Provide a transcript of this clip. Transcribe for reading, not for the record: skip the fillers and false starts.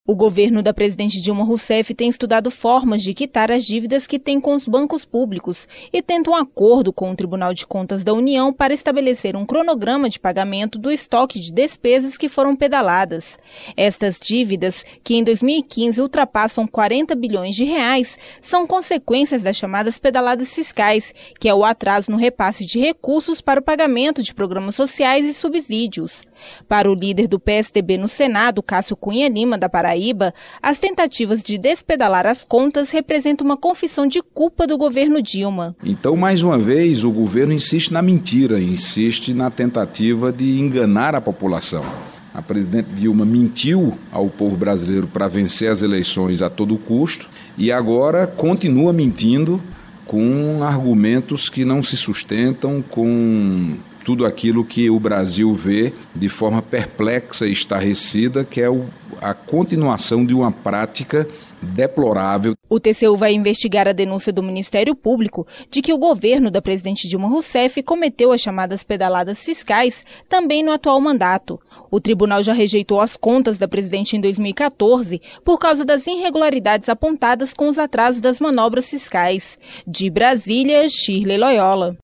O governo da presidente Dilma Rousseff tem estudado formas de quitar as dívidas que tem com os bancos públicos e tenta um acordo com o Tribunal de Contas da União para estabelecer um cronograma de pagamento do estoque de despesas que foram pedaladas. Estas dívidas, que em 2015 ultrapassam 40 bilhões de reais, são consequências das chamadas pedaladas fiscais, que é o atraso no repasse de recursos para o pagamento de programas sociais e subsídios. Para o líder do PSDB no Senado, Cássio Cunha Lima, da Paraíba, as tentativas de despedalar as contas representam uma confissão de culpa do governo Dilma. Então, mais uma vez, o governo insiste na mentira, insiste na tentativa de enganar a população. A presidente Dilma mentiu ao povo brasileiro para vencer as eleições a todo custo e agora continua mentindo com argumentos que não se sustentam, com tudo aquilo que o Brasil vê de forma perplexa e estarrecida, que é a continuação de uma prática deplorável. O TCU vai investigar a denúncia do Ministério Público de que o governo da presidente Dilma Rousseff cometeu as chamadas pedaladas fiscais também no atual mandato. O tribunal já rejeitou as contas da presidente em 2014 por causa das irregularidades apontadas com os atrasos das manobras fiscais. De Brasília, Shirley Loyola.